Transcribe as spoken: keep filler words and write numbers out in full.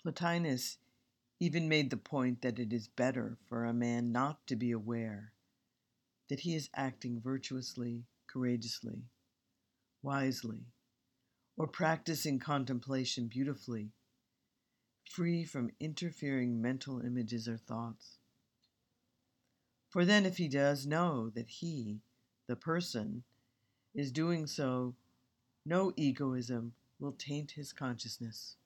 Plotinus even made the point that it is better for a man not to be aware that he is acting virtuously, courageously, wisely, or practicing contemplation beautifully, free from interfering mental images or thoughts. For then, if he does know that he, the person, is doing so, no egoism will taint his consciousness.